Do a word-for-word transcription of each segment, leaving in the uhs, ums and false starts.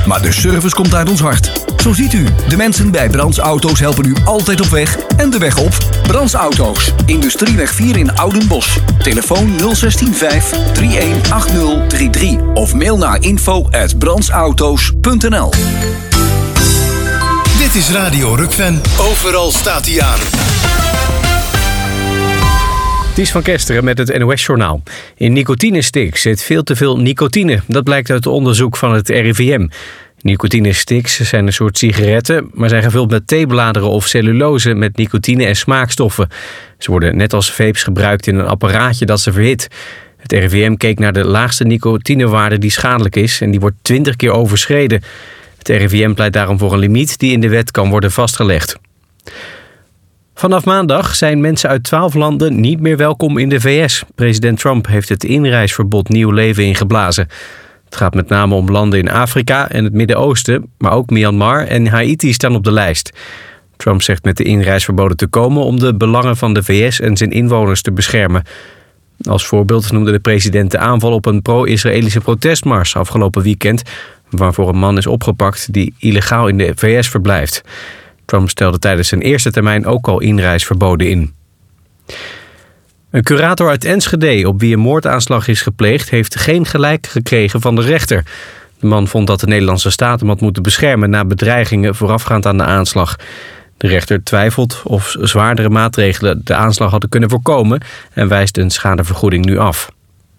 maar de service komt uit ons hart. Zo ziet u, de mensen bij Brands Auto's helpen u altijd op weg en de weg op. Brands Auto's, Industrieweg vier in Oudenbosch. Telefoon nul een zes vijf drie een acht nul drie drie of mail naar info at brandsauto's punt n l. Dit is Radio Rukven. Overal staat hij aan. Het is Van Kesteren met het N O S-journaal. In nicotinesticks zit veel te veel nicotine. Dat blijkt uit onderzoek van het R I V M. Nicotinesticks zijn een soort sigaretten, maar zijn gevuld met theebladeren of cellulose met nicotine en smaakstoffen. Ze worden net als vapes gebruikt in een apparaatje dat ze verhit. Het R I V M keek naar de laagste nicotinewaarde die schadelijk is en die wordt twintig keer overschreden. Het R I V M pleit daarom voor een limiet die in de wet kan worden vastgelegd. Vanaf maandag zijn mensen uit twaalf landen niet meer welkom in de V S. President Trump heeft het inreisverbod nieuw leven ingeblazen. Het gaat met name om landen in Afrika en het Midden-Oosten, maar ook Myanmar en Haiti staan op de lijst. Trump zegt met de inreisverboden te komen om de belangen van de V S en zijn inwoners te beschermen. Als voorbeeld noemde de president de aanval op een pro-Israëlische protestmars afgelopen weekend, waarvoor een man is opgepakt die illegaal in de V S verblijft. Trump stelde tijdens zijn eerste termijn ook al inreisverboden in. Een curator uit Enschede, op wie een moordaanslag is gepleegd, heeft geen gelijk gekregen van de rechter. De man vond dat de Nederlandse staat hem had moeten beschermen na bedreigingen voorafgaand aan de aanslag. De rechter twijfelt of zwaardere maatregelen de aanslag hadden kunnen voorkomen en wijst een schadevergoeding nu af.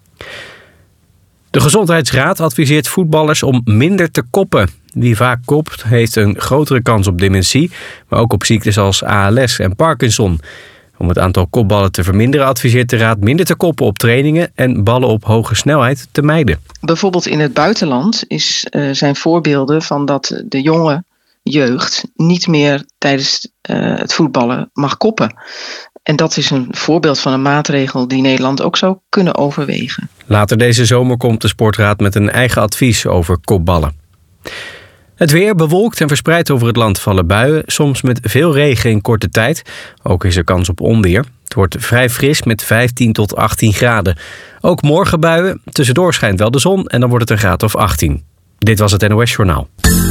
De Gezondheidsraad adviseert voetballers om minder te koppen. Wie vaak kopt heeft een grotere kans op dementie, maar ook op ziektes als A L S en Parkinson. Om het aantal kopballen te verminderen adviseert de Raad minder te koppen op trainingen en ballen op hoge snelheid te mijden. Bijvoorbeeld in het buitenland is, uh, zijn voorbeelden van dat de jonge jeugd niet meer tijdens uh, het voetballen mag koppen. En dat is een voorbeeld van een maatregel die Nederland ook zou kunnen overwegen. Later deze zomer komt de Sportraad met een eigen advies over kopballen. Het weer bewolkt en verspreid over het land vallen buien, soms met veel regen in korte tijd. Ook is er kans op onweer. Het wordt vrij fris met vijftien tot achttien graden. Ook morgen buien, tussendoor schijnt wel de zon en dan wordt het een graad of achttien. Dit was het N O S-journaal.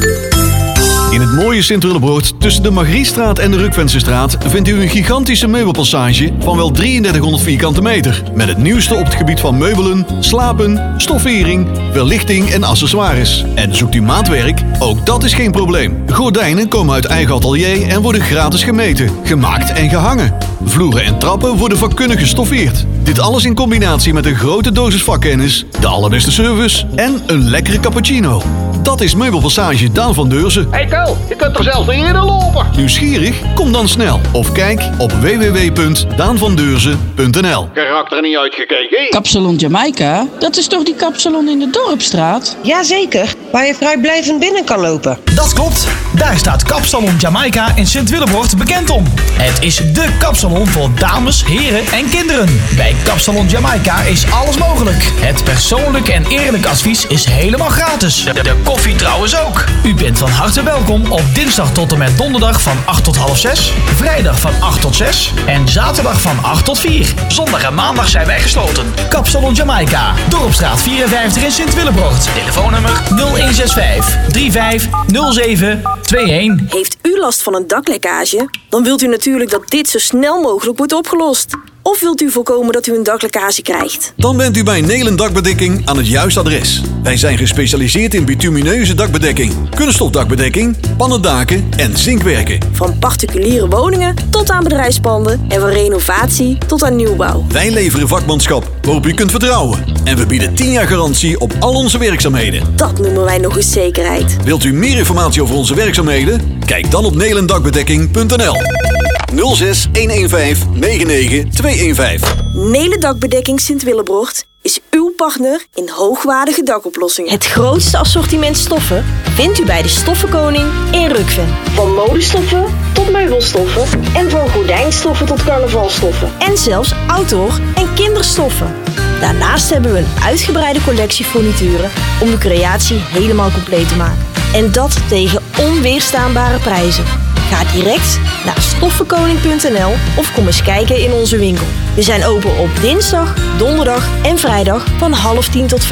In het mooie Sint-Willebroord, tussen de Margriestraat en de Rukvensestraat, vindt u een gigantische meubelpassage van wel drieëndertighonderd vierkante meter. Met het nieuwste op het gebied van meubelen, slapen, stoffering, verlichting en accessoires. En zoekt u maatwerk? Ook dat is geen probleem. Gordijnen komen uit eigen atelier en worden gratis gemeten, gemaakt en gehangen. Vloeren en trappen worden vakkundig gestoffeerd. Dit alles in combinatie met een grote dosis vakkennis, de allerbeste service en een lekkere cappuccino. Dat is Meubelpassage Daan van Deurzen. Hey Ko, je kunt er zelfs niet in lopen. Nieuwsgierig? Kom dan snel of kijk op w w w punt daan van deurzen punt n l. Karakter er niet uitgekeken. Kapsalon Jamaica? Dat is toch die kapsalon in de Dorpstraat? Jazeker, waar je vrijblijvend binnen kan lopen. Dat klopt. Daar staat Kapsalon Jamaica in Sint-Willebroord bekend om. Het is dé kapsalon voor dames, heren en kinderen. Bij Kapsalon Jamaica is alles mogelijk. Het persoonlijk en eerlijk advies is helemaal gratis. De, de koffie trouwens ook. U bent van harte welkom op dinsdag tot en met donderdag van acht tot half zes, vrijdag van acht tot zes en zaterdag van acht tot vier. Zondag en maandag zijn wij gesloten. Kapsalon Jamaica, Dorpstraat vierenvijftig in Sint-Willebroord. Telefoonnummer nul een zes vijf drie vijf nul zeven twee een. Heeft u last van een daklekkage? Dan wilt u natuurlijk dat dit zo snel mogelijk wordt opgelost. Of wilt u voorkomen dat u een daklekkage krijgt? Dan bent u bij Nelen Dakbedekking aan het juiste adres. Wij zijn gespecialiseerd in bitumineuze dakbedekking, kunststofdakbedekking, pannendaken en zinkwerken. Van particuliere woningen tot aan bedrijfspanden en van renovatie tot aan nieuwbouw. Wij leveren vakmanschap waarop u kunt vertrouwen. En we bieden tien jaar garantie op al onze werkzaamheden. Dat noemen wij nog eens zekerheid. Wilt u meer informatie over onze werkzaamheden? Kijk dan op nelendakbedekking punt n l. nul zes een een vijf negen negen twee een vijf. Nelen Dakbedekking Sint-Willebroord is uw partner in hoogwaardige dakoplossingen. Het grootste assortiment stoffen vindt u bij de Stoffenkoning in Rukven. Van modestoffen tot meubelstoffen en van gordijnstoffen tot carnavalstoffen. En zelfs outdoor en kinderstoffen. Daarnaast hebben we een uitgebreide collectie furnituren om de creatie helemaal compleet te maken. En dat tegen onweerstaanbare prijzen. Ga direct naar stoffenkoning punt n l of kom eens kijken in onze winkel. We zijn open op dinsdag, donderdag en vrijdag van half tien tot vijf.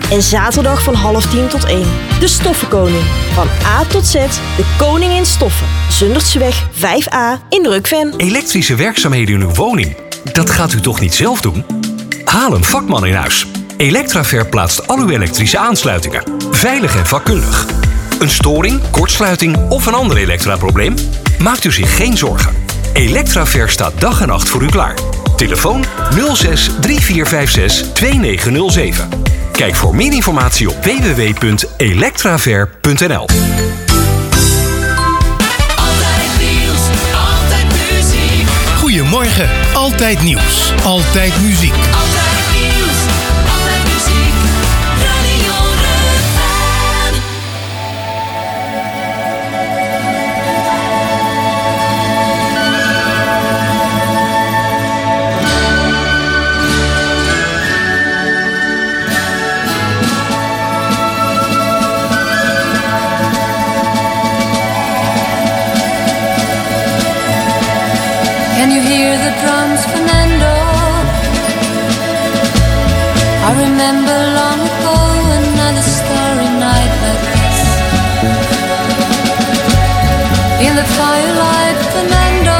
En zaterdag van half tien tot één. De Stoffenkoning. Van A tot Z, de koning in stoffen. Zundertseweg vijf A in Rukven. Elektrische werkzaamheden in uw woning. Dat gaat u toch niet zelf doen? Haal een vakman in huis. Electraver plaatst al uw elektrische aansluitingen. Veilig en vakkundig. Een storing, kortsluiting of een ander elektraprobleem? Maakt u zich geen zorgen. Electraver staat dag en nacht voor u klaar. Telefoon nul zes drie vier vijf zes twee negen nul zeven. Kijk voor meer informatie op w w w punt electraver punt n l. Goedemorgen, altijd nieuws, altijd muziek. Altijd nieuws, altijd muziek, Radio Rukven. Can you hear the drums, Fernando? I remember long ago another starry night like this. In the firelight, Fernando,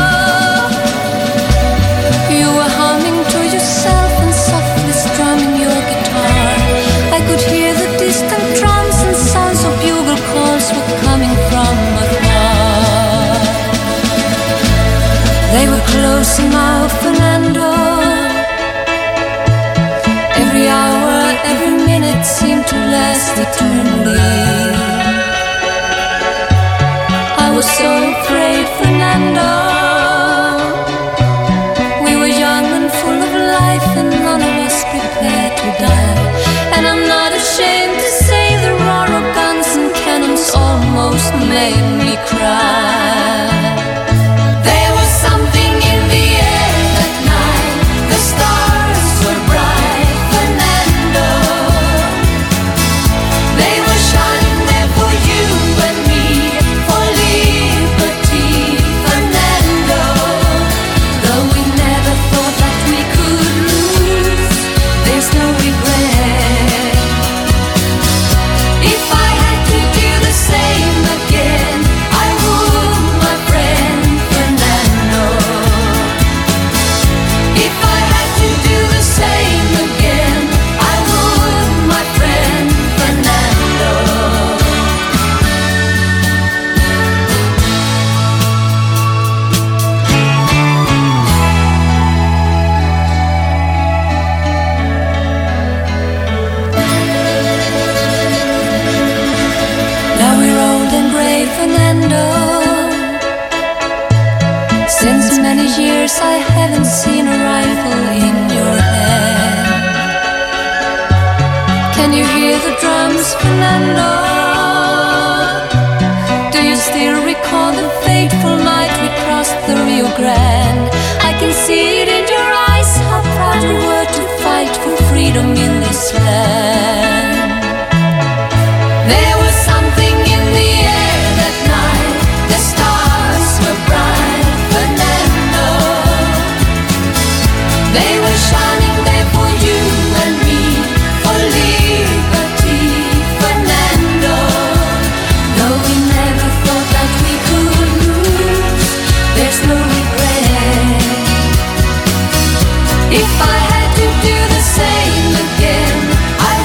you were humming to yourself and softly strumming your guitar. I could hear the distant drums and sounds of bugle calls were coming from afar. They were close now, Fernando. Every hour, every minute seemed to last eternally. I was so afraid, Fernando. We were young and full of life and none of us prepared to die. And I'm not ashamed to say the roar of guns and cannons almost made me cry. There was something in the air that night. The stars were bright, Fernando. They were shining there for you and me, for liberty, Fernando. Though we never thought that we could lose, there's no regret. If I had to do the same again, I would, my friend Fernando. If I had to do the same again, I would, my friend Fernando. Now we're old and gray, Fernando. Since many years I haven't seen a rifle in your hand. Can you hear the drums, Fernando? Do you still recall the fateful night we crossed the Rio Grande? I can see it in your eyes, how proud you were to fight for freedom in this land. There was something in the air that night. The stars were bright, Fernando. They were shining there for you and me, for liberty, Fernando. Though we never thought that we could lose, there's no regret. If I had to do the same again, I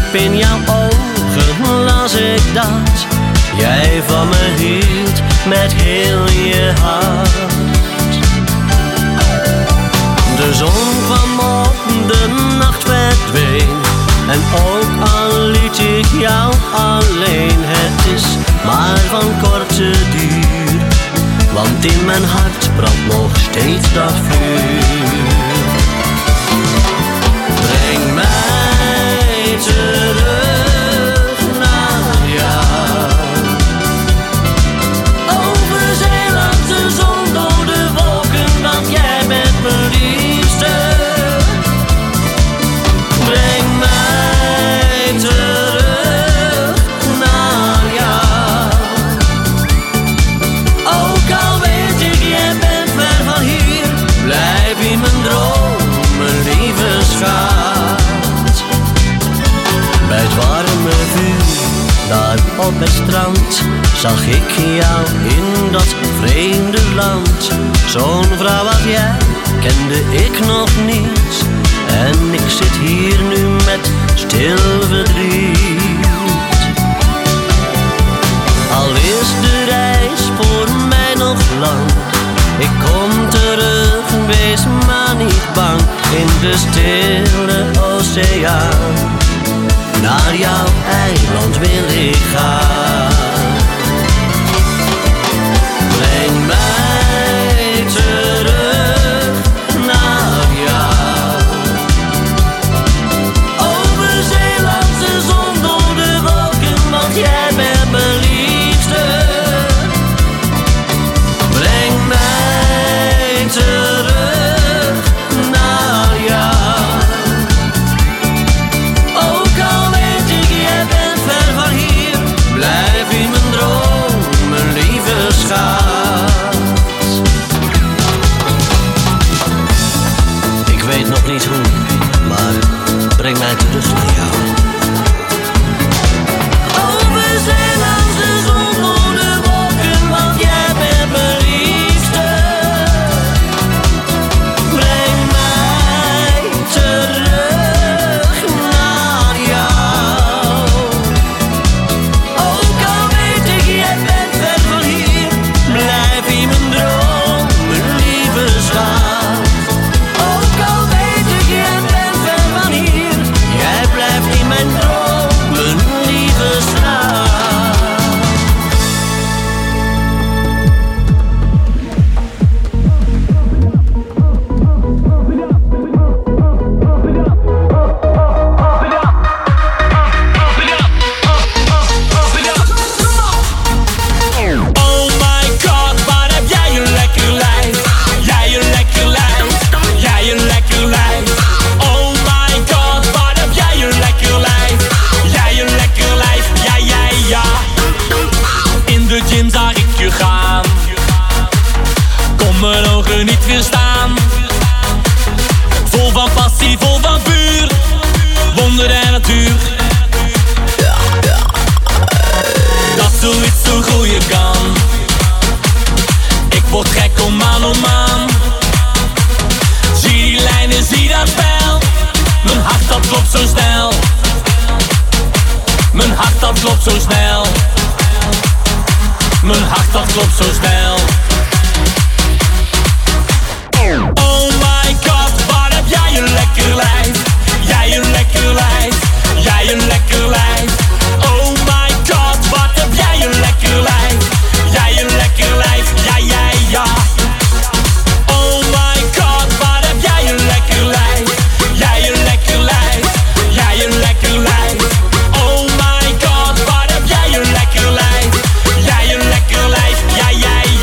diep in jouw ogen las ik dat jij van me hield met heel je hart. De zon kwam op, de nacht verdween. En ook al liet ik jou alleen, het is maar van korte duur. Want in mijn hart brandt nog steeds dat vuur. Breng mij terug naar jou. Over zee langs de zon door de wolken, want jij bent mijn liefste. Breng mij terug naar jou. Ook al weet ik, jij bent ver van hier, blijf in mijn droom, mijn lieve schat. Bij het warme vuur, daar op het strand, zag ik jou in dat vreemde land. Zo'n vrouw als jij kende ik nog niet. En ik zit hier nu met stil verdriet. Al is de reis voor mij nog lang, ik kom terug, wees maar niet bang. In de stille oceaan, naar jouw eiland wil ik gaan. Breng mij terug naar jou. Over zee langs de zon door de wolken, want jij bent mijn liefste. Breng mij terug naar jou. Ook al weet ik, jij bent ver van hier, blijf in mijn droom, mijn lieve schat. Ik weet nog niet hoe, maar breng mij terug naar jou. Over zee langs de zon door de wolken, want jij bent mijn liefste. Breng mij terug naar jou. Ook al weet ik, jij bent ver van hier, blijf in mijn droom, mijn lieve schat. Ook al weet ik, jij bent ver van hier, jij blijft in mijn droom, mijn lieve schat. Oh my god, wat heb jij een lekker lijf. Jij een lekker lijf, jij een lekker lijf. Oh my god, wat heb jij een lekker lijf. Jij een lekker lijf, ja ja ja. In de gym zag ik je gaan, kon mijn ogen niet weerstaan. Vol van passie, vol van vuur, wonder en natuur. Dat zoiets zo groeien kan. Ik word gek om maan om maan. Zie die lijnen, zie dat spel. Mijn hart dat klopt zo snel. Mijn hart dat klopt zo snel. Mijn hart dat klopt zo snel. Oh my god, wat heb jij een lekker lijf. Jij een lekker lijf, jij een lekker lijf. Oh my god, wat heb jij een lekker lijf. Jij een lekker lijf, ja ja ja. Oh my god, wat heb jij een lekker lijf. Jij een lekker lijf, jij een lekker lijf. Oh my god, wat heb jij een lekker lijf. Jij een lekker lijf, ja ja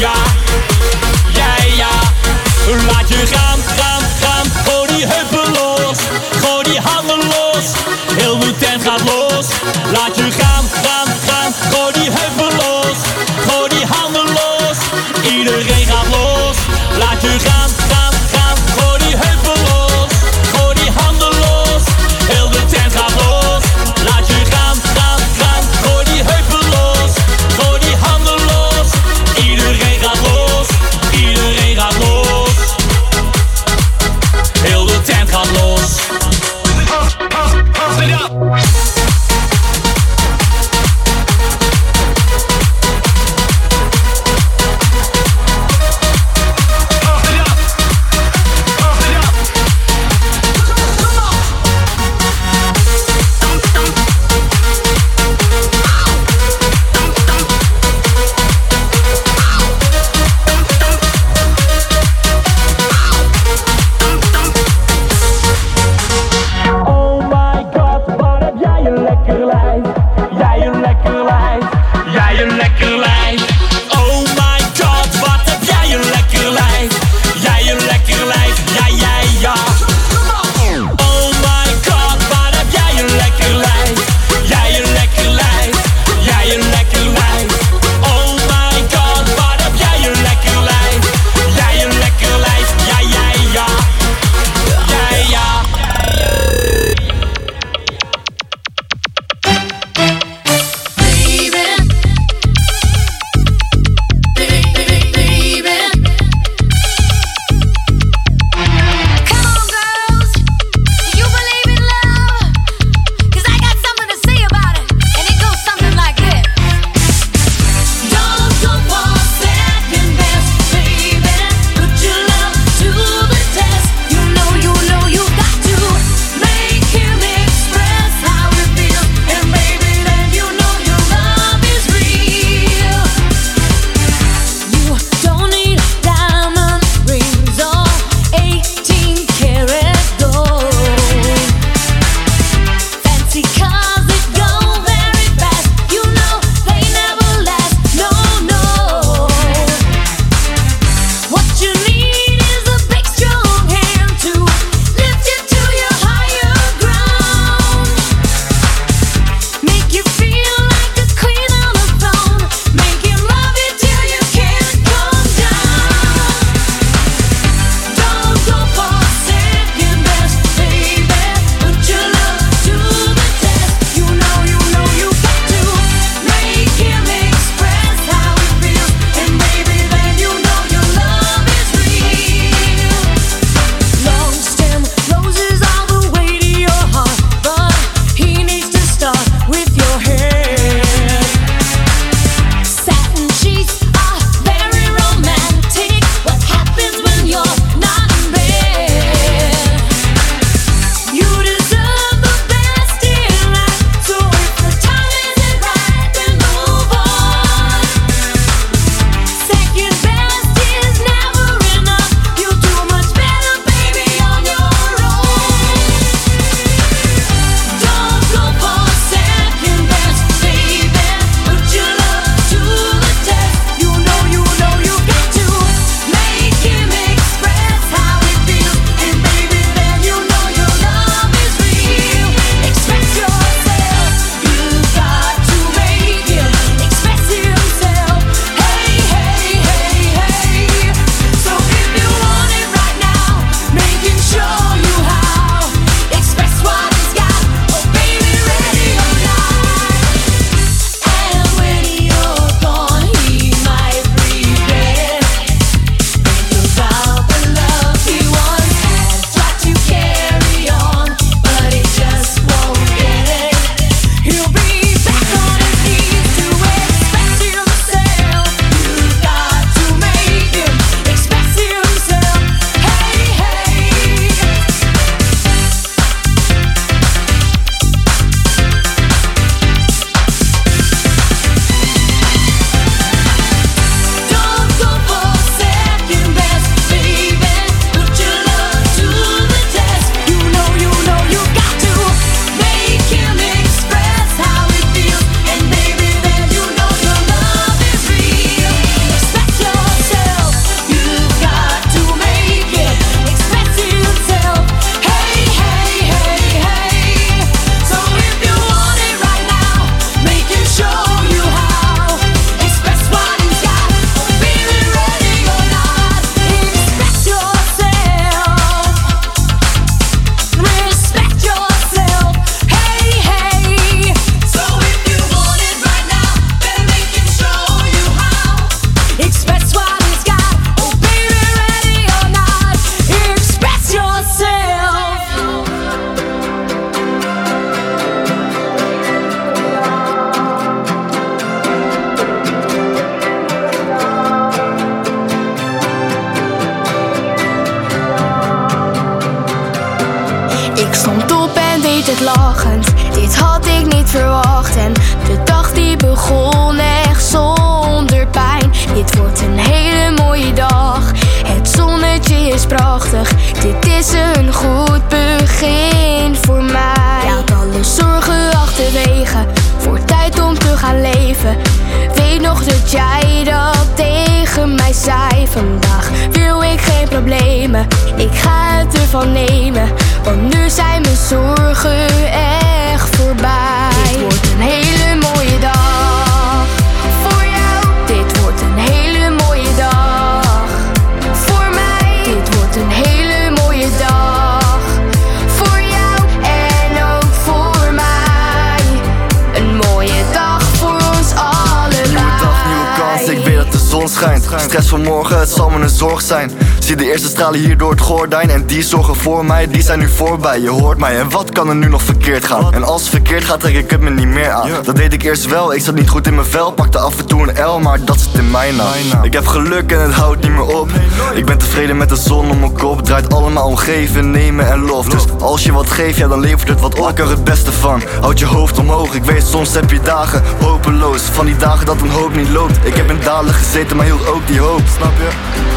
lachend. Dit had ik niet verwacht en de dag die begon echt zonder pijn. Dit wordt een hele mooie dag, het zonnetje is prachtig. Dit is een goed begin voor mij. Laat alle zorgen achterwege, voor tijd om te gaan leven. Weet nog dat jij dat tegen mij zei. Vandaag wil ik geen problemen, ik ga het ervan nemen. Want nu zijn mijn zorgen echt voorbij. Dit wordt een hele mooie dag voor jou. Dit wordt een hele mooie dag voor mij. Dit wordt een hele mooie dag voor jou en ook voor mij. Een mooie dag voor ons allebei. Nieuwe dag, nieuwe kans, ik weet dat de zon schijnt. Stress van morgen, het zal me een zorg zijn. Zie de eerste stralen hier door het gordijn. En die zorgen voor mij, die zijn nu voorbij. Je hoort mij, en wat kan er nu nog verkeerd gaan? En als het verkeerd gaat, trek ik het me niet meer aan. Dat deed ik eerst wel, ik zat niet goed in mijn vel. Pakte af en toe een L, maar dat zit in mijn naam. Ik heb geluk en het houdt niet meer op. Ik ben tevreden met de zon om mijn kop. Draait allemaal om geven, nemen en lof. Dus als je wat geeft, ja dan levert het wat op. Ik er het beste van, houd je hoofd omhoog. Ik weet, soms heb je dagen hopeloos. Van die dagen dat een hoop niet loopt. Ik heb in dalen gezeten, maar hield ook die hoop. Snap je?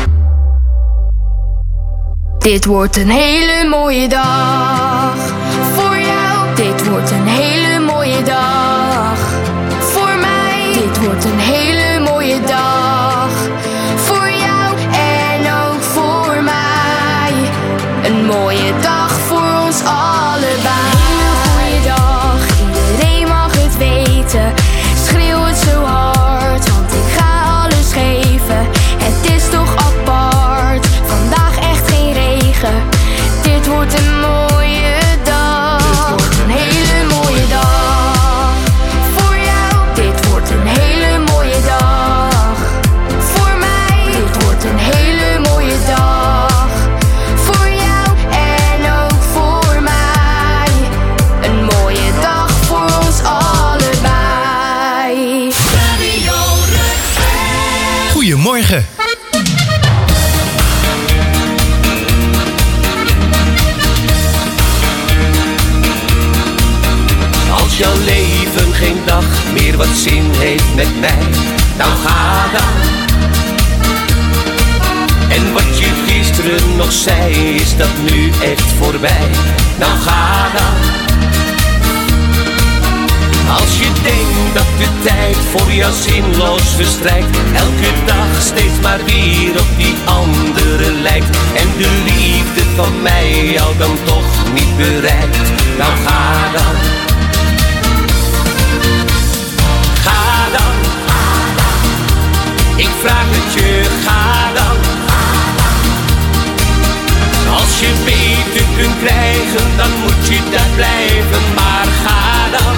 Dit wordt een hele mooie dag voor jou. Dit wordt een hele mooie dag voor mij. Dit wordt een hele mooie dag voor jou en ook voor mij. Een mooie dag voor ons allebei. Een goede dag, iedereen mag het weten. Schreeuw het zo hard, want ik ga alles geven. Het is toch apart, vandaag echt geen regen. Dit wordt een mooie dag. Dit wordt een hele mooie dag voor jou. Dit wordt een hele mooie dag voor mij. Dit wordt een hele mooie dag voor jou en ook voor mij. Een mooie dag voor ons allebei. Goedemorgen. Als jouw leven geen dag meer wat zin heeft met mij, nou ga dan. En wat je gisteren nog zei, is dat nu echt voorbij, nou ga dan. Als je denkt dat de tijd voor jou zinloos verstrijkt, elke dag steeds maar weer op die andere lijkt, en de liefde van mij jou dan toch niet bereikt, nou ga dan. Ga dan, ik vraag het je, ga dan. Als je beter kunt krijgen, dan moet je daar blijven, maar ga dan.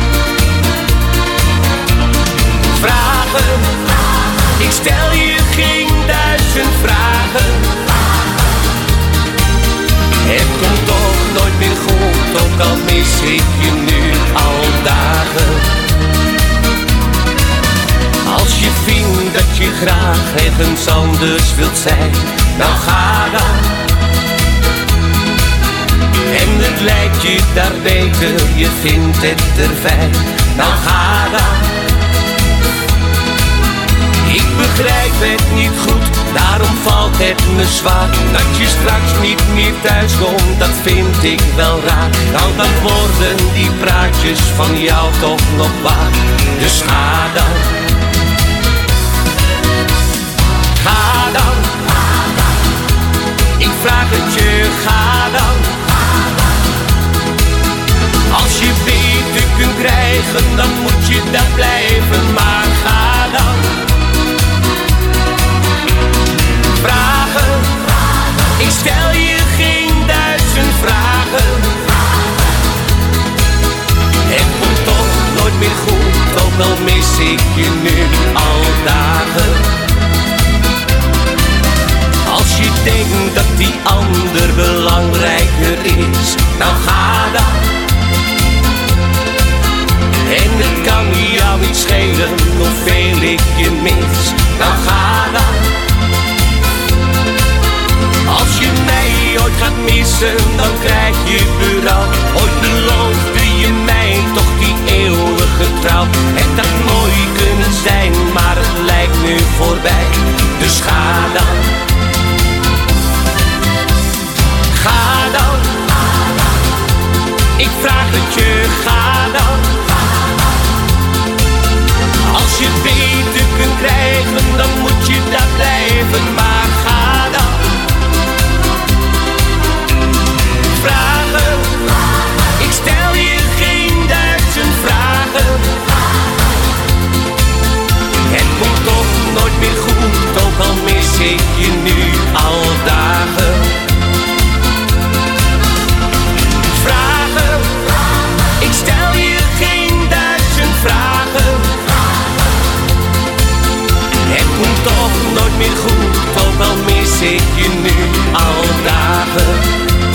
Vragen, ik stel je geen duizend vragen. Het komt toch nooit meer goed, ook al mis ik je nu al dagen. Als je vindt dat je graag ergens anders wilt zijn, nou ga dan. En het lijkt je daar beter, je vindt het er fijn, nou ga dan. Ik begrijp het niet goed, daarom valt het me zwaar. Dat je straks niet meer thuis komt, dat vind ik wel raar. Nou dan worden die praatjes van jou toch nog waar. Dus ga dan. Ga dan. Ik vraag het je, ga dan. Als je beter kunt krijgen, dan moet je daar blijven, maar ga dan. Vragen, ik stel je geen duizend vragen. Het komt toch nooit meer goed, ook al mis ik je nu al dagen. Als je denkt dat die ander belangrijker is, nou ga dan. En het kan jou niet schelen hoeveel ik je mis, nou ga dan. Als je mij ooit gaat missen, dan krijg je berouw. Ooit beloofde ik je nu al dagen. Vragen, ik stel je geen duizend vragen. Het komt toch nooit meer goed, ook al mis ik je nu al dagen.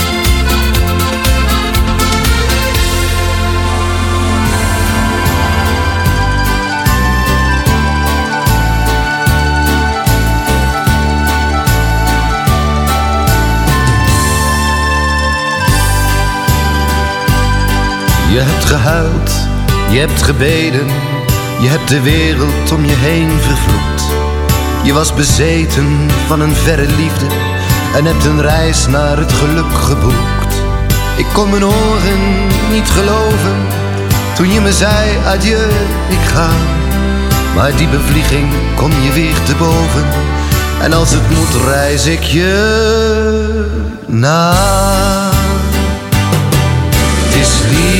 Je hebt gehuild, je hebt gebeden, je hebt de wereld om je heen vervloekt. Je was bezeten van een verre liefde en hebt een reis naar het geluk geboekt. Ik kon mijn oren niet geloven toen je me zei adieu, ik ga. Maar die bevlieging kom je weer te boven en als het moet reis ik je na. Het is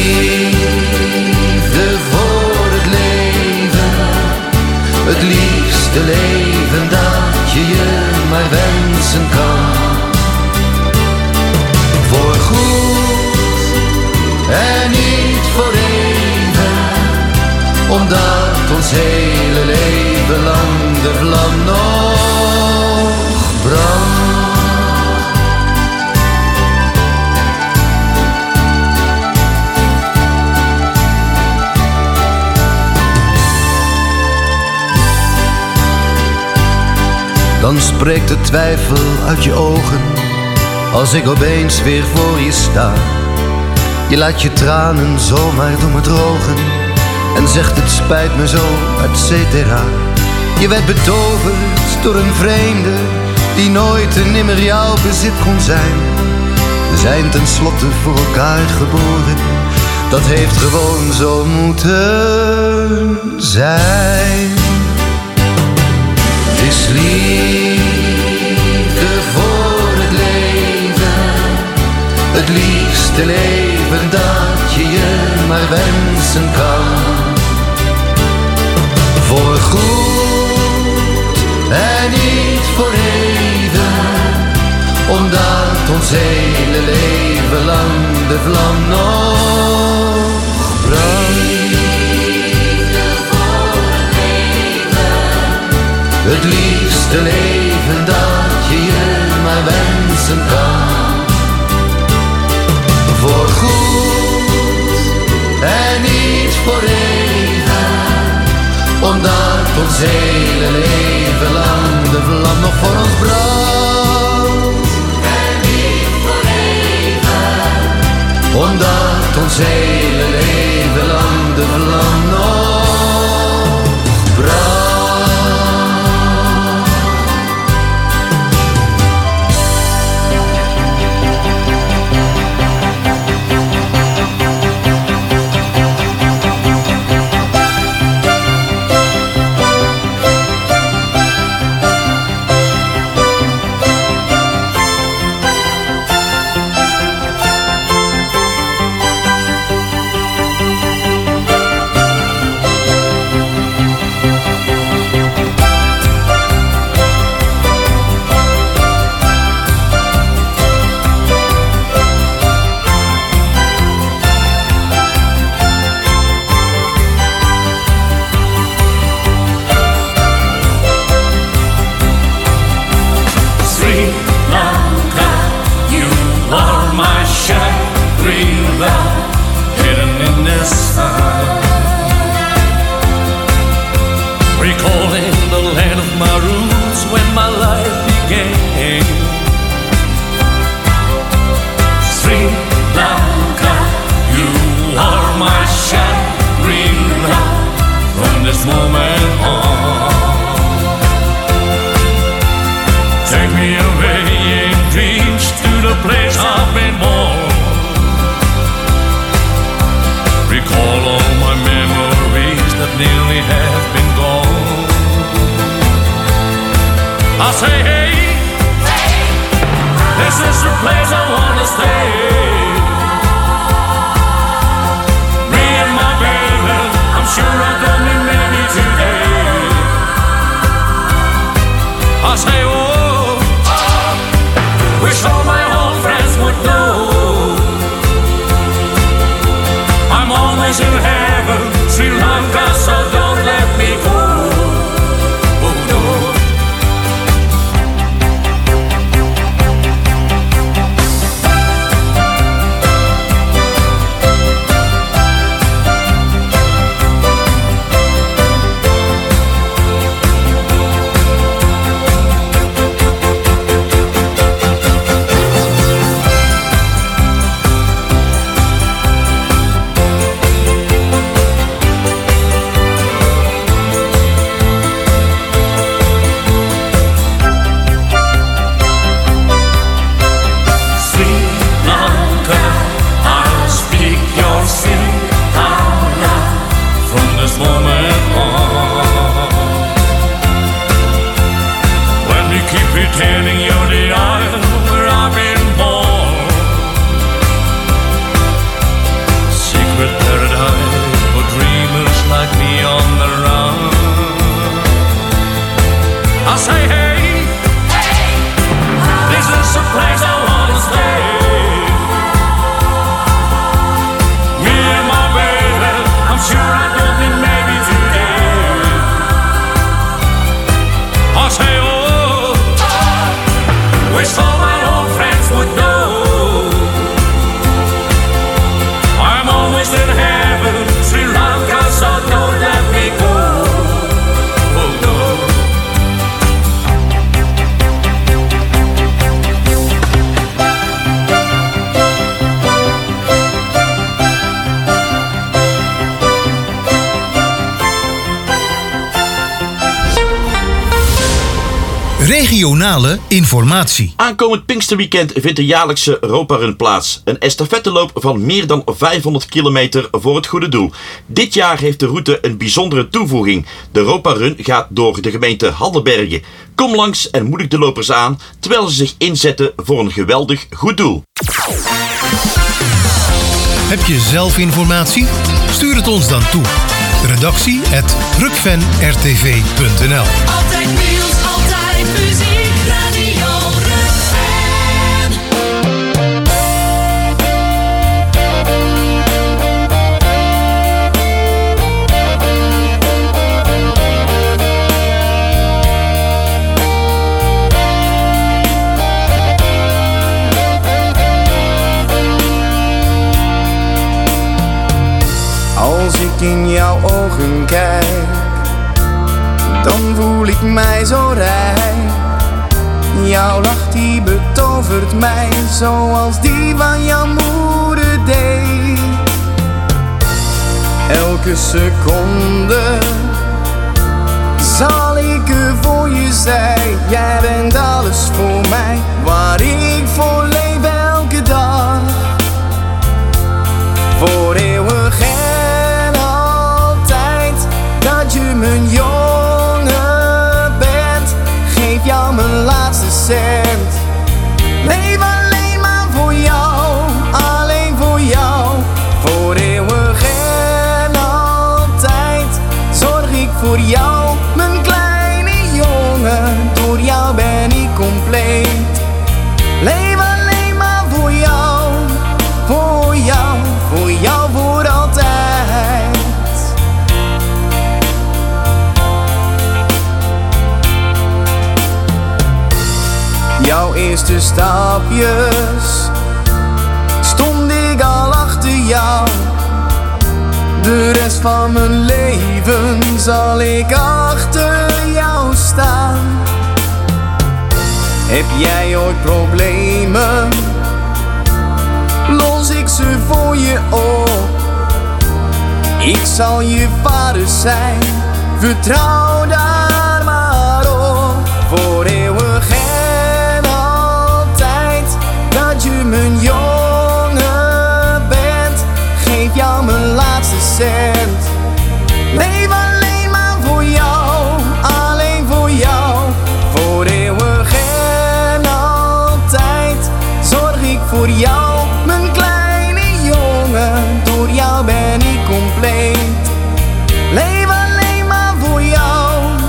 liefde voor het leven, het liefste leven dat je je maar wensen kan. Voor goed en niet voor even, omdat ons hele leven lang de vlam nog brandt. Dan spreekt de twijfel uit je ogen, als ik opeens weer voor je sta. Je laat je tranen zomaar door me drogen en zegt het spijt me zo, et cetera. Je werd betoverd door een vreemde, die nooit en nimmer jouw bezit kon zijn. We zijn tenslotte voor elkaar geboren, dat heeft gewoon zo moeten zijn. Het is liefde voor het leven, het liefste leven dat je je maar wensen kan. Voor goed en niet voor even, omdat ons hele leven lang de vlam nog brandt. Het liefste leven dat je je maar wensen kan. Voor goed en niet voor even, omdat ons hele leven lang de vlam nog voor ons brandt. En niet voor even, omdat ons hele leven lang de vlam nog brandt. I say, oh. Regionale informatie. Aankomend Pinksterweekend vindt de jaarlijkse Europa Run plaats. Een estafetteloop van meer dan vijfhonderd kilometer voor het goede doel. Dit jaar heeft de route een bijzondere toevoeging. De Europa Run gaat door de gemeente Haddenbergen. Kom langs en moedig de lopers aan, terwijl ze zich inzetten voor een geweldig goed doel. Heb je zelf informatie? Stuur het ons dan toe. Redactie at rukven r t v punt n l. Altijd nieuws, altijd muziek, Radio Rukven. Als ik in jouw ogen kijk, dan voel ik mij zo rijk. Jouw lach die betovert mij, zoals die van jouw moeder deed. Elke seconde zal ik er voor je zijn. Jij bent alles voor mij, waar ik voor leef elke dag. Voor eeuwig en altijd, dat je mijn jongen bent. Geef jou mijn laatste cent. Leef alleen maar voor jou, alleen voor jou. Voor eeuwig en altijd, zorg ik voor jou, mijn kleine jongen. Door jou ben ik compleet. Leef alleen maar voor jou, voor jou, voor jou voor altijd. Jouw eerste stapjes stond ik al achter jou. De rest van mijn leven zal ik achter jou staan. Heb jij ooit problemen? Los ik ze voor je op. Ik zal je vader zijn, vertrouw daar maar op. Voor eeuwig en altijd, dat je mijn jongen bent. Geef jou mijn laatste cent. Leef alleen maar voor jou, alleen voor jou. Voor eeuwig en altijd, zorg ik voor jou, mijn kleine jongen. Door jou ben ik compleet. Leef alleen maar voor jou,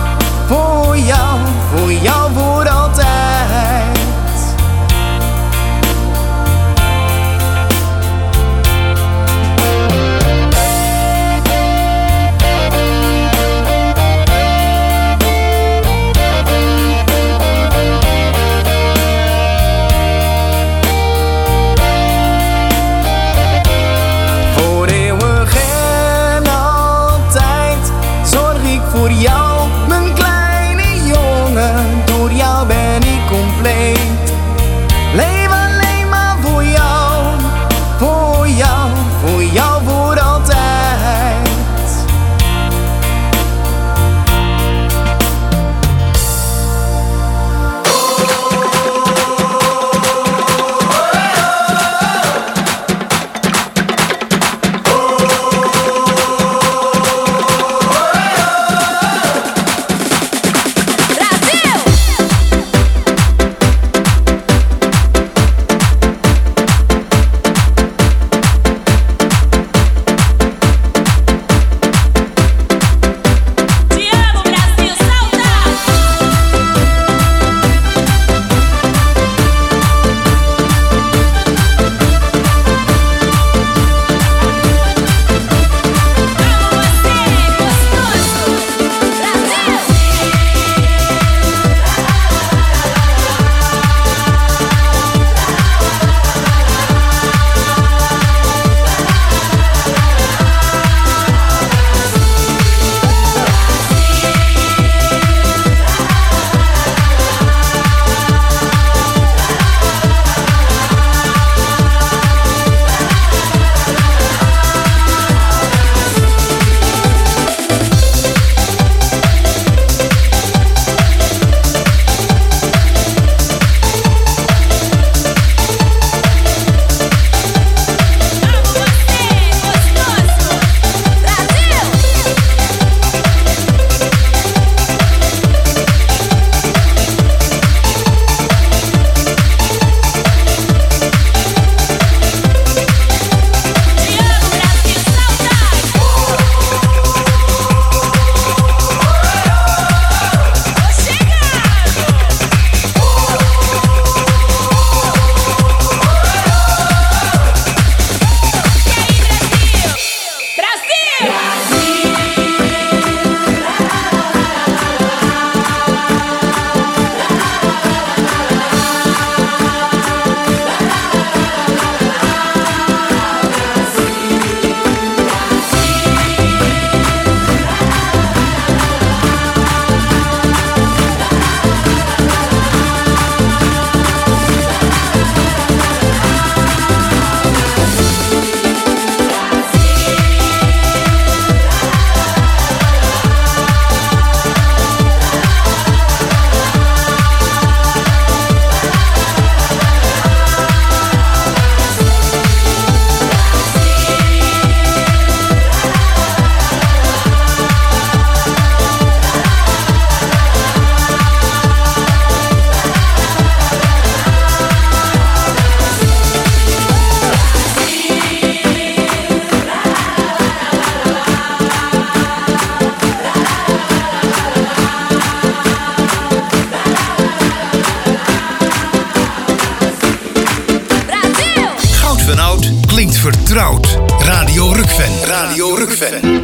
vertrouwd. Radio Rukven. Radio Rukven.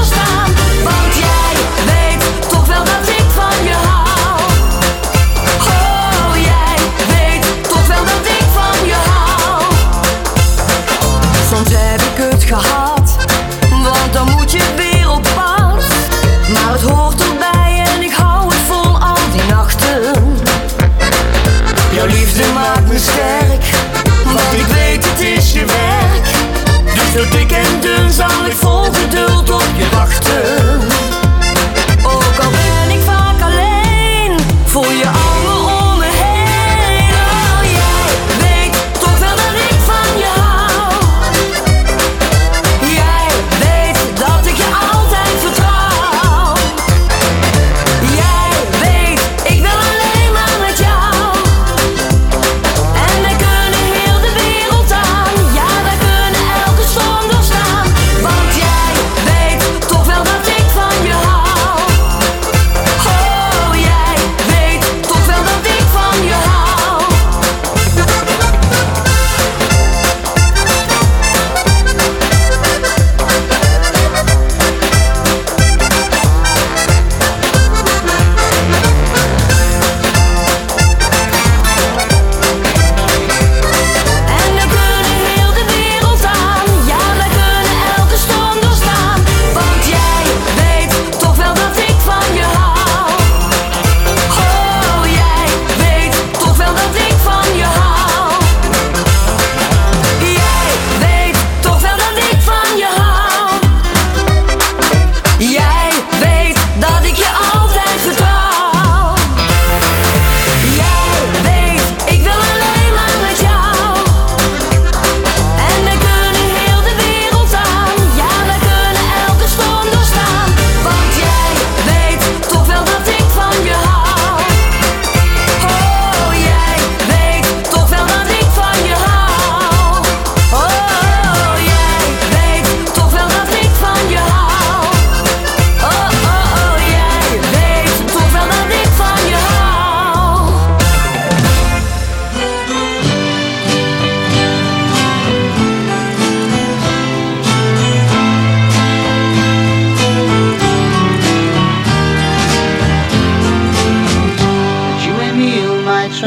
Oh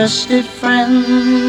trusted friend.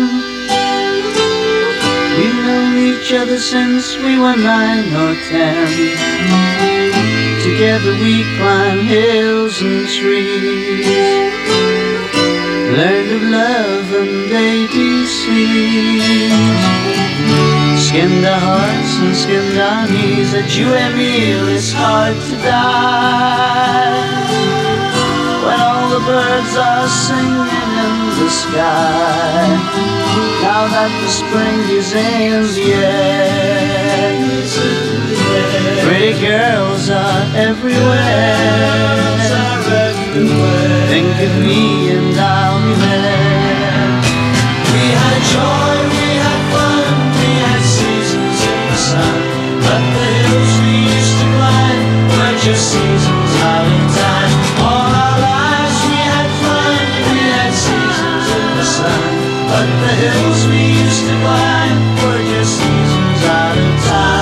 We've known each other since we were nine or ten. Together we climb hills and trees, learned of love and A B Cs, skinned our hearts and skinned our knees. At you and me, it's hard to die when all the birds are singing in the sky. Now that the spring is in the air, pretty girls are everywhere. Think of me and I'll be there. We had joy, we had fun, we had seasons in the sun, but the hills we used to climb were just seasons out of time. All our lives we had fun, we had seasons in the sun, but the hills we used to climb were just seasons out of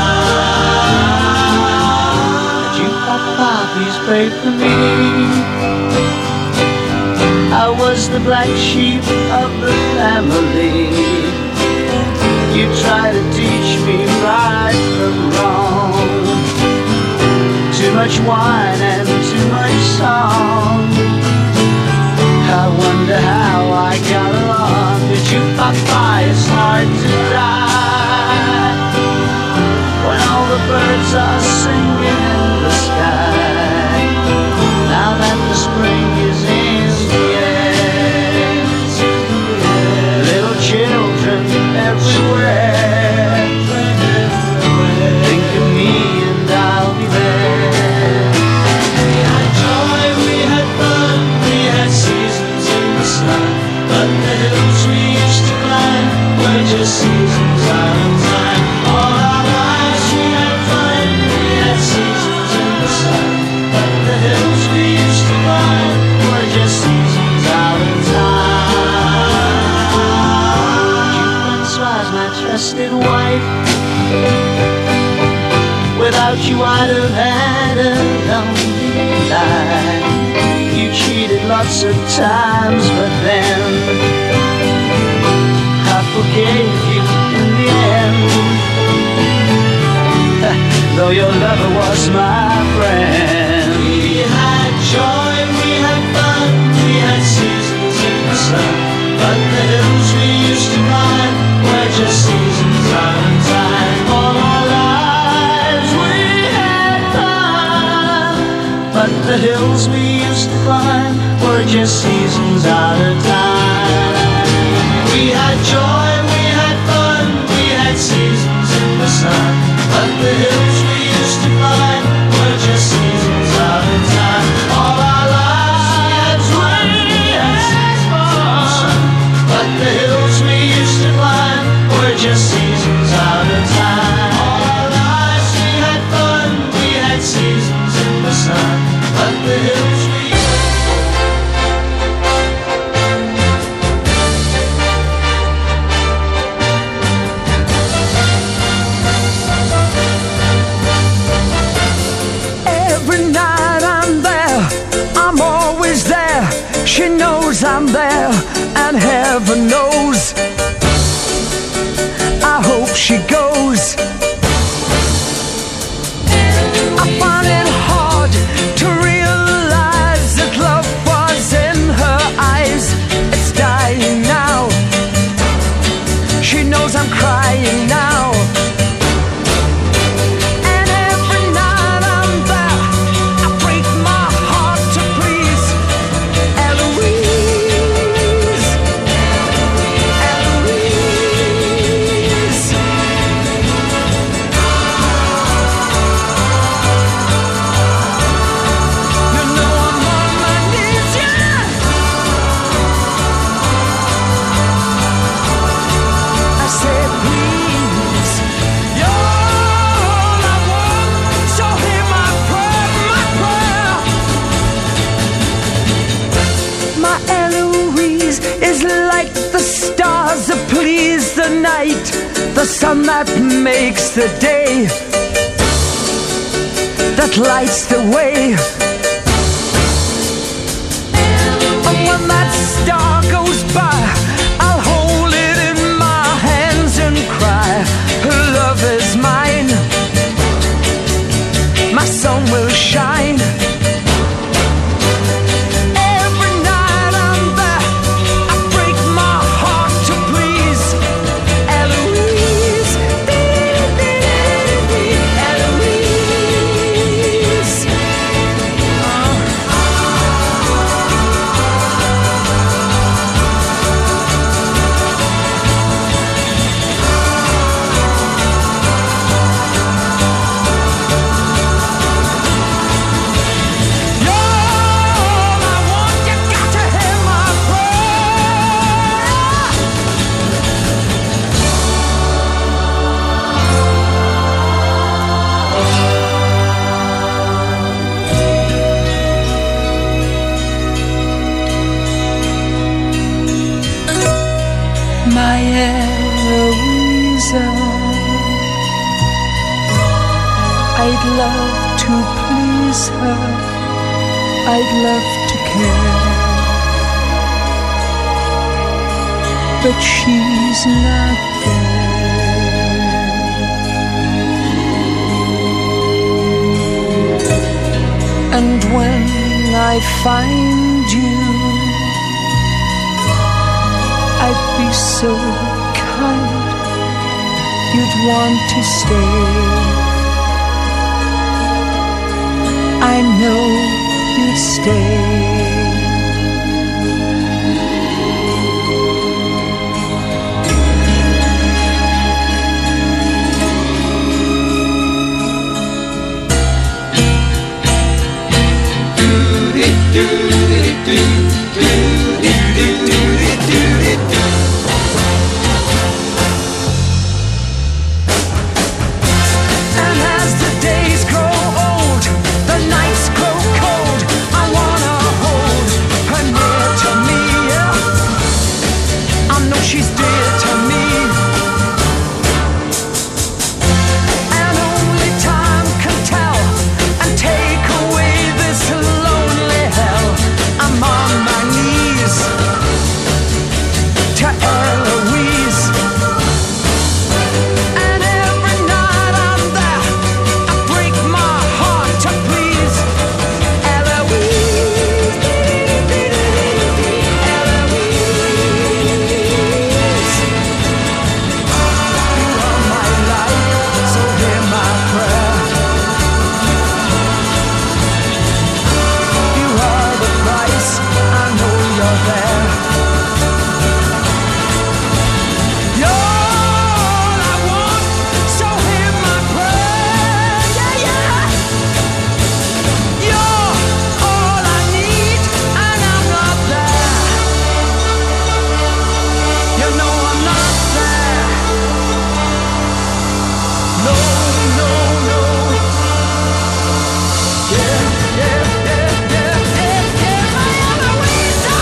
time. The jukebox poppies played for me. I was the black sheep of the family. You try to teach me right from wrong. Too much wine and too much song. I wonder how I got along. The jukebox pie is hard to die when all the birds are singing in the sky. Now that the spring is in the air, little children everywhere. Think of me and I'll be there. We had joy, we had fun, we had seasons in the sun, but the hills we used to climb were just seasons out of time. All our lives we had fun, we had seasons in the sun, but the hills we used to climb were just seasons out of time. Jukebox was my trusted wife. Without you I'd have had a lonely life. You cheated lots of times, but then I forgave you in the end. Though your lover was my friend. We had joy, we had fun, we had seasons in the sun, but the hills we used to climb were just seasons out of time. All our lives we had fun, but the hills we used to climb were just seasons out of time. We had joy, we had fun, we had seasons in the sun, but the hills we used to climb were just seasons out of time. All our lives we had seasons in the sun, but the hills we used to climb were just seasons out of time. All our lives we had fun, we had seasons in the sun, but the hills we Every night I'm there, I'm always there. She knows I'm there, and heaven knows I hope she goes. I find it hard to realize that love was in her eyes. It's dying now. She knows I'm crying now. And every night I'm there, I break my heart to please Eloise. Eloise. You know I'm on my knees, yeah. I said, please, you're all I want, so hear my prayer, my prayer. My Eloise is like the stars that please the night, the sun that makes the day, that lights the way. And when that star goes by, pleaser. I'd love to please her. I'd love to care. But she's not there. And when I find you, I'd be so kind, you'd want to stay. I know you'd stay. And as the days grow old, the nights grow cold, I wanna hold her near to me, yeah. I know she's dear to me. And only time can tell and take away this lonely hell. I'm on my knees to Eloise. And every night I'm there, I break my heart to please Eloise. Eloise. You are my life, so hear my prayer. You are the price, I know you're there. You're all I want, so hear my prayer. Yeah, yeah. You're all I need, and I'm not there. You know I'm not there. No, no, no. Yeah, yeah, yeah, yeah, yeah, yeah. My Eloisa,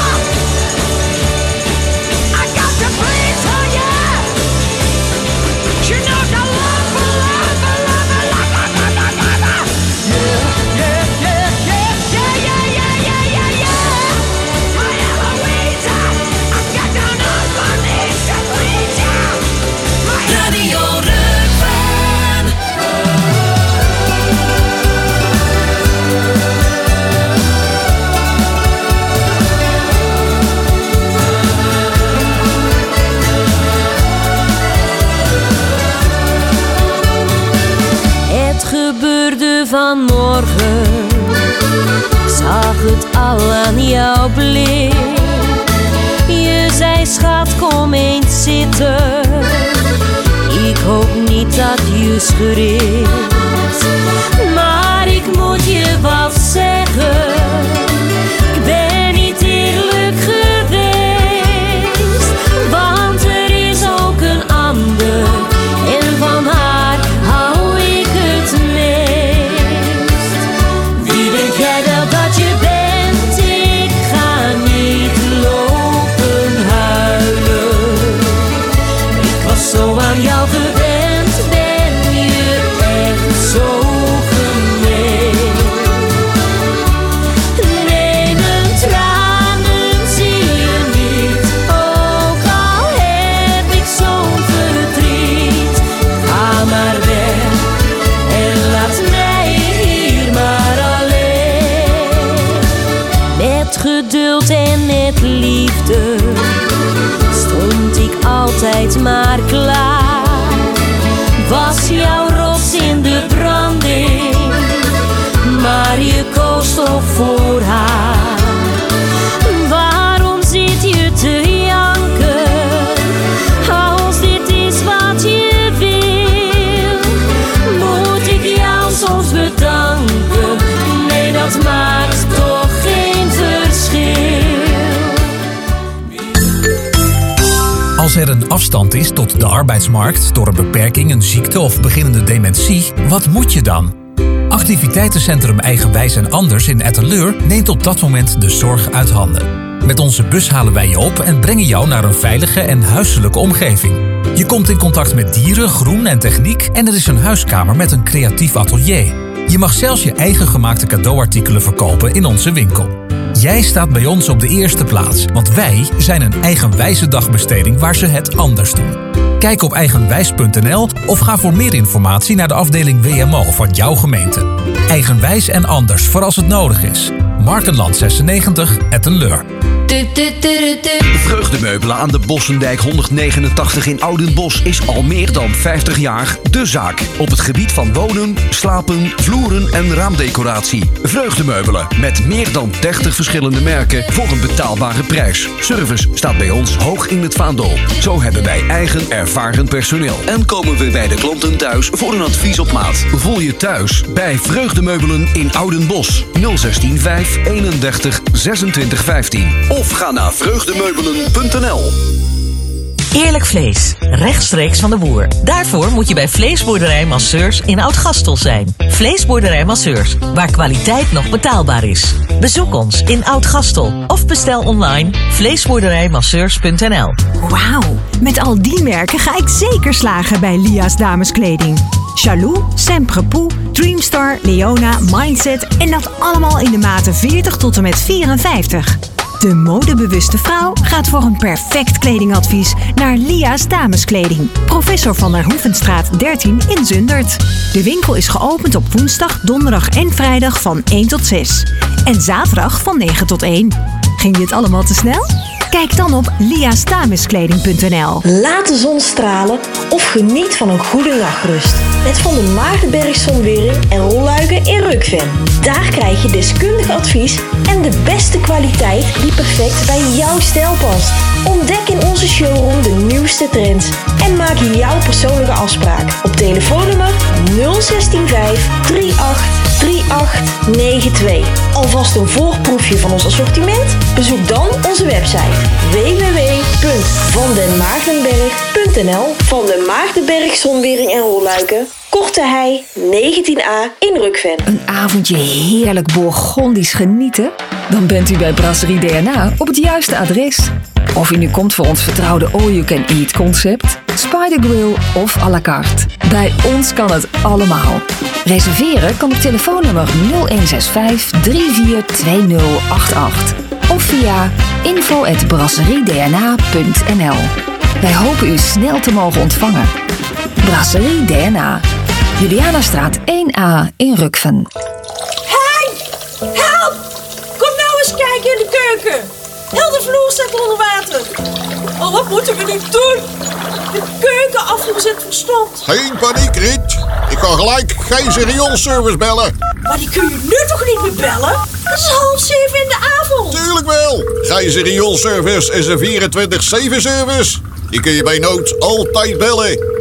I got to please her, yeah. She knows I love her, love her, love her, love her, love her, love her. Yeah, yeah, yeah, yeah, yeah, yeah, yeah, yeah, yeah, yeah. My Eloisa, I got down on my knees to please you. My Radio Rukven. Het gebeurde vanmorgen, ik zag het al aan jouw blik. Je zei schat kom eens zitten, ik hoop niet dat je schrikt. Maar ik moet je wat zeggen, ik ben niet eerlijk geweest. Want er is ook een ander en van haar hou ik het meest. Wie denk jij wel dat je bent? Ik ga niet lopen huilen. Ik was zo aan jou gewend, ben je echt zo gemeen? Nee, mijn tranen zie je niet, ook al heb ik zo'n verdriet. Ga maar weg en laat mij hier maar alleen. Met geduld en met liefde stond ik altijd maar klaar. Was jouw rots in de branding, maar je koos toch voor haar. Waarom zit je te janken, als dit is wat je wil? Moet ik jou soms bedanken? Nee, dat maakt toch geen verschil. Als er een afstand is tot de arbeidsmarkt door een beperking, een ziekte of beginnende dementie, wat moet je dan? Activiteitencentrum Eigenwijs en Anders in Etteleur neemt op dat moment de zorg uit handen. Met onze bus halen wij je op en brengen jou naar een veilige en huiselijke omgeving. Je komt in contact met dieren, groen en techniek en er is een huiskamer met een creatief atelier. Je mag zelfs je eigen gemaakte cadeauartikelen verkopen in onze winkel. Jij staat bij ons op de eerste plaats, want wij zijn een eigenwijze dagbesteding waar ze het anders doen. Kijk op eigenwijs punt n l of ga voor meer informatie naar de afdeling W M O van jouw gemeente. Eigenwijs en anders voor als het nodig is. Markenland zesennegentig, Etten-Leur. Vreugdemeubelen aan de Bossendijk honderdnegenentachtig in Oudenbosch is al meer dan vijftig jaar de zaak. Op het gebied van wonen, slapen, vloeren en raamdecoratie. Vreugdemeubelen met meer dan dertig verschillende merken voor een betaalbare prijs. Service staat bij ons hoog in het vaandel. Zo hebben wij eigen ervaren personeel. En komen we bij de klanten thuis voor een advies op maat. Voel je thuis bij Vreugdemeubelen in Oudenbosch. nul zestien vijf eenendertig zesentwintig vijftien. Of ga naar vreugdemeubelen punt n l. Eerlijk vlees, rechtstreeks van de boer. Daarvoor moet je bij Vleesboerderij Masseurs in Oud-Gastel zijn. Vleesboerderij Masseurs, waar kwaliteit nog betaalbaar is. Bezoek ons in Oud-Gastel of bestel online vleesboerderijmasseurs punt n l. Wauw, met al die merken ga ik zeker slagen bij Lia's dameskleding. Chalou, Semprepoux, Dreamstar, Leona, Mindset en dat allemaal in de maten veertig tot en met vierenvijftig. De modebewuste vrouw gaat voor een perfect kledingadvies naar Lia's Dameskleding. Professor van der Hoevenstraat dertien in Zundert. De winkel is geopend op woensdag, donderdag en vrijdag van één tot zes. En zaterdag van negen tot één. Ging dit allemaal te snel? Kijk dan op lia's dameskleding punt n l. Laat de zon stralen of geniet van een goede nachtrust. Met Van de Maagdenberg Zonwering en Rolluiken in Rukven. Daar krijg je deskundig advies en de beste kwaliteit die perfect bij jouw stijl past. Ontdek in onze showroom de nieuwste trends en maak jouw persoonlijke afspraak op telefoonnummer nul zestien vijf drieëntachtig drieëntachtig negenentwintig. Alvast een voorproefje van ons assortiment? Bezoek dan onze website w w w punt van den maagdenberg punt n l. Van den Maagdenberg Zonwering en Rolluiken, Korte Hei negentien a in Rukven. Een avondje heerlijk Bourgondisch genieten? Dan bent u bij Brasserie D N A op het juiste adres. Of u nu komt voor ons vertrouwde all-you-can-eat concept, Spider Grill of à la carte. Bij ons kan het allemaal. Reserveren kan op telefoonnummer nul een zes vijf drie vier twee nul acht acht of via info at brasserie d n a punt n l. Wij hopen u snel te mogen ontvangen. Brasserie D N A, Julianastraat één a in Rukven. Hey! Help! Kom nou eens kijken in de keuken. Heel de vloer staat onder water. Oh, wat moeten we nu doen? De keukenafvoer zit verstomd. Geen paniek, Riet. Ik kan gelijk geen rioolservice bellen. Maar die kun je nu toch niet meer bellen? Het is half zeven in de avond. Tuurlijk wel. Gijzer Rioolservice is een vierentwintig zeven service. Die kun je bij nood altijd bellen.